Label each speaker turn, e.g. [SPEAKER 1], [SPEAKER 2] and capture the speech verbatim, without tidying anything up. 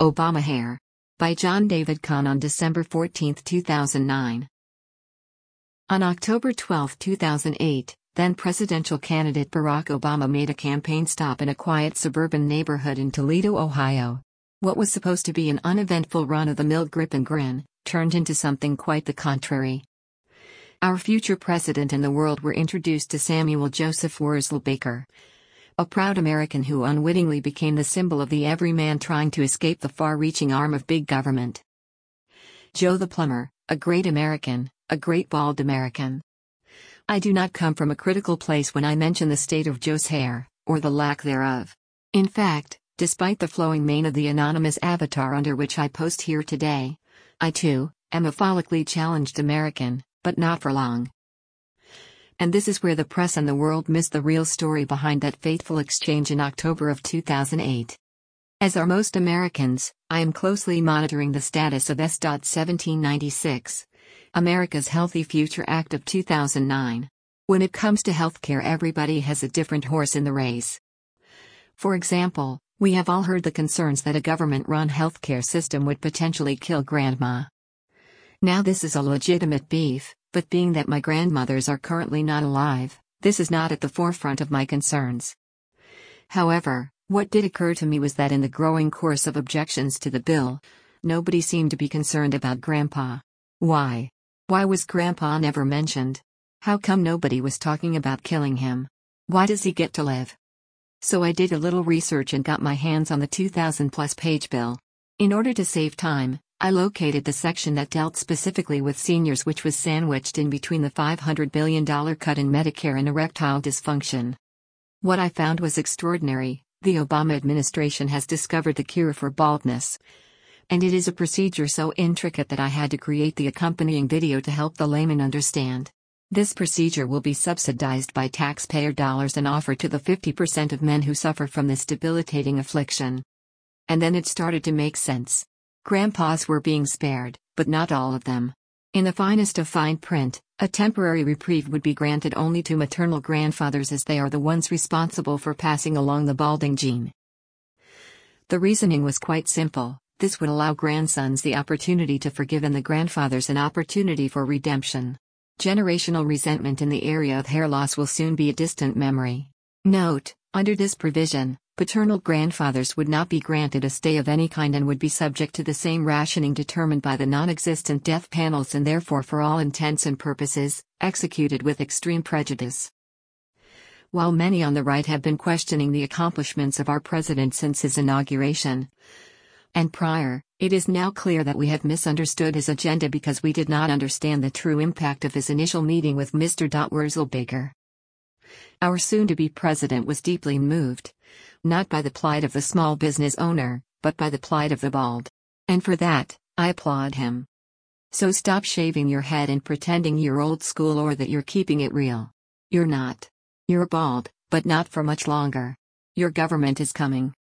[SPEAKER 1] Obama Hair. By John David Kahn on December fourteenth, two thousand nine. On October twelfth, two thousand eight, then presidential candidate Barack Obama made a campaign stop in a quiet suburban neighborhood in Toledo, Ohio. What was supposed to be an uneventful run-of-the-mill grip and grin, turned into something quite the contrary. Our future president and the world were introduced to Samuel Joseph Wurzel Baker, a proud American who unwittingly became the symbol of the everyman trying to escape the far-reaching arm of big government. Joe the Plumber, a great American, a great bald American. I do not come from a critical place when I mention the state of Joe's hair, or the lack thereof. In fact, despite the flowing mane of the anonymous avatar under which I post here today, I too am a follically challenged American, but not for long. And this is where the press and the world missed the real story behind that fateful exchange in October of two thousand eight. As are most Americans, I am closely monitoring the status of S seventeen ninety-six, America's Healthy Future Act of two thousand nine. When it comes to healthcare, everybody has a different horse in the race. For example, we have all heard the concerns that a government-run healthcare system would potentially kill grandma. Now this is a legitimate beef, but being that my grandmothers are currently not alive, this is not at the forefront of my concerns. However, what did occur to me was that in the growing course of objections to the bill, nobody seemed to be concerned about Grandpa. Why? Why was Grandpa never mentioned? How come nobody was talking about killing him? Why does he get to live? So I did a little research and got my hands on the two thousand plus page bill. In order to save time, I located the section that dealt specifically with seniors, which was sandwiched in between the five hundred billion dollars cut in Medicare and erectile dysfunction. What I found was extraordinary. The Obama administration has discovered the cure for baldness. And it is a procedure so intricate that I had to create the accompanying video to help the layman understand. This procedure will be subsidized by taxpayer dollars and offered to the fifty percent of men who suffer from this debilitating affliction. And then it started to make sense. Grandpas were being spared, but not all of them. In the finest of fine print, a temporary reprieve would be granted only to maternal grandfathers, as they are the ones responsible for passing along the balding gene. The reasoning was quite simple. This would allow grandsons the opportunity to forgive and the grandfathers an opportunity for redemption. Generational resentment in the area of hair loss will soon be a distant memory. Note, under this provision, paternal grandfathers would not be granted a stay of any kind and would be subject to the same rationing determined by the non-existent death panels and therefore, for all intents and purposes, executed with extreme prejudice. While many on the right have been questioning the accomplishments of our president since his inauguration and prior, it is now clear that we have misunderstood his agenda because we did not understand the true impact of his initial meeting with Mister Wurzel Baker. Our soon-to-be president was deeply moved, not by the plight of the small business owner, but by the plight of the bald. And for that, I applaud him. So stop shaving your head and pretending you're old school or that you're keeping it real. You're not. You're bald, but not for much longer. Your government is coming.